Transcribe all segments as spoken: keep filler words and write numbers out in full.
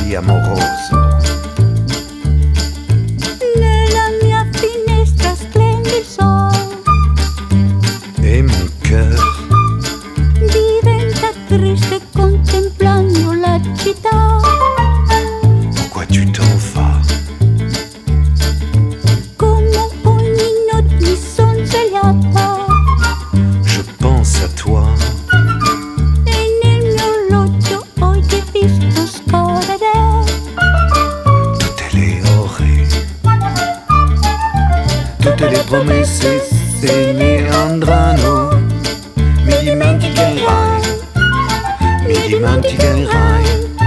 sei amoroso. Nella mia finestra splende il sole Et mon cœur diventa triste contemplando la città. pourquoi tu t'en vas? Come ogni notte mi son svegliata Je pense à toi. e nel mio orologio ho ti visto scorrere. Tutte le ore, tutte le promesse se ne andranno. Mi dimenticherai, mi dimenticherai.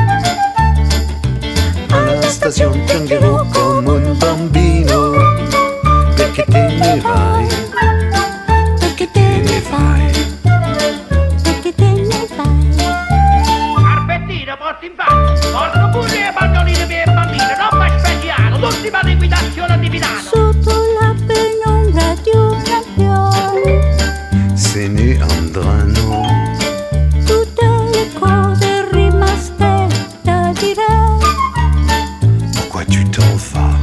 Alla stazione piangerò come un bambino, perché te ne vai, perché te ne vai. Perché te ne vai. Carpettino, porti in faccia, porto pure le pannolini per i bambini, roba speciale, l'ultima liquidazione di Milano. Sotto la penombra di un avione Se ne andranno. tutte le cose rimaste da dire. Pourquoi tu t'en vas?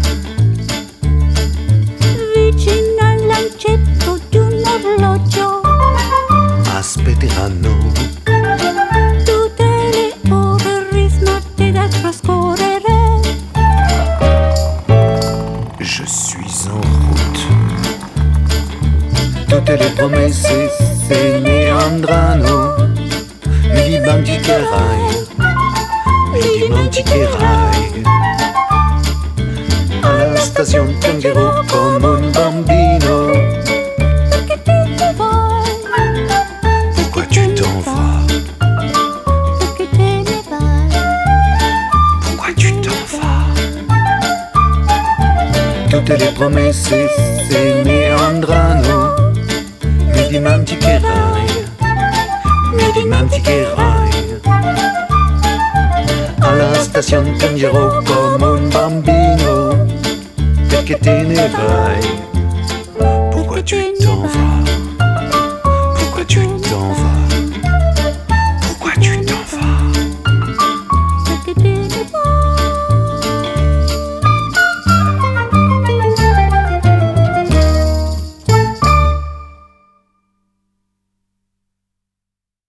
Vicino al lancetto di un orologio Aspetteranno. tutte le ore rismatte da trascorrere. Je suis en route. Tutte le promesse se ne andranno. Mi dimenticherai, mi dimenticherai. Alla stazione piangerò come un bambino. Perché te ne vai. Pourquoi tu t'en vas? Perché te ne vai. Pourquoi tu t'en vas? Tutte le promesse se ne andranno. Mi dimenticherai, mi dimenticherai. Alla stazione piangerò come un bambino. Perché te ne vai? Pourquoi tu